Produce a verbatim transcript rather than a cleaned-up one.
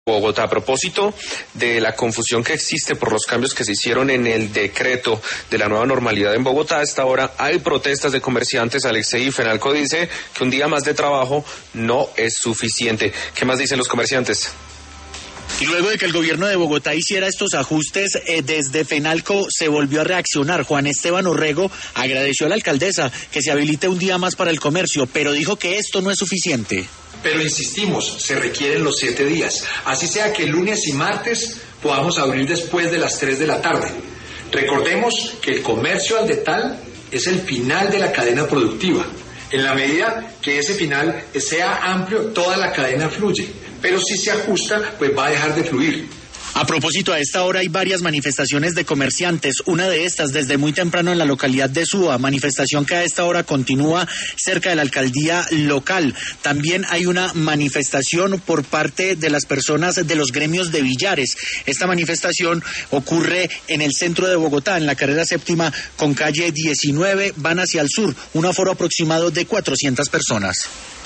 Bogotá, a propósito de la confusión que existe por los cambios que se hicieron en el decreto de la nueva normalidad en Bogotá, a esta hora hay protestas de comerciantes. Alexei Fenalco dice que un día más de trabajo no es suficiente. ¿Qué más dicen los comerciantes? Y luego de que el gobierno de Bogotá hiciera estos ajustes, eh, desde Fenalco se volvió a reaccionar. Juan Esteban Orrego agradeció a la alcaldesa que se habilite un día más para el comercio, pero dijo que esto no es suficiente. Pero insistimos, se requieren los siete días. Así sea que lunes y martes podamos abrir después de las tres de la tarde. Recordemos que el comercio al detal es el final de la cadena productiva. En la medida que ese final sea amplio, toda la cadena fluye. Pero si se ajusta, pues va a dejar de fluir. A propósito, a esta hora hay varias manifestaciones de comerciantes, una de estas desde muy temprano en la localidad de Suba, manifestación que a esta hora continúa cerca de la alcaldía local. También hay una manifestación por parte de las personas de los gremios de billares. Esta manifestación ocurre en el centro de Bogotá, en la carrera séptima con calle diecinueve, van hacia el sur, un aforo aproximado de cuatrocientas personas.